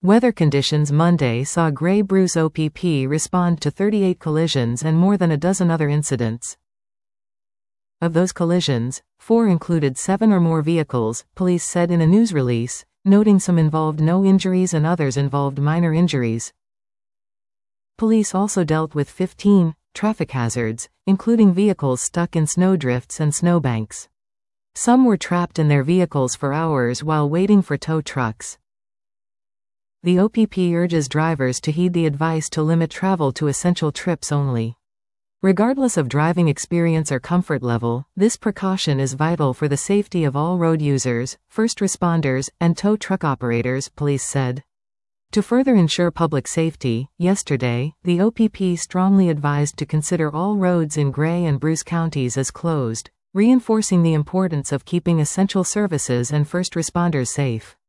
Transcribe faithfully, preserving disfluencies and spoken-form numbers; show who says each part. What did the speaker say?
Speaker 1: Weather conditions Monday saw Grey Bruce O P P respond to thirty-eight collisions and more than a dozen other incidents. Of those collisions, four included seven or more vehicles, police said in a news release, noting some involved no injuries and others involved minor injuries. Police also dealt with fifteen traffic hazards, including vehicles stuck in snowdrifts and snowbanks. Some were trapped in their vehicles for hours while waiting for tow trucks. The O P P urges drivers to heed the advice to limit travel to essential trips only. Regardless of driving experience or comfort level, this precaution is vital for the safety of all road users, first responders, and tow truck operators, police said. To further ensure public safety, yesterday, the O P P strongly advised to consider all roads in Grey and Bruce counties as closed, reinforcing the importance of keeping essential services and first responders safe.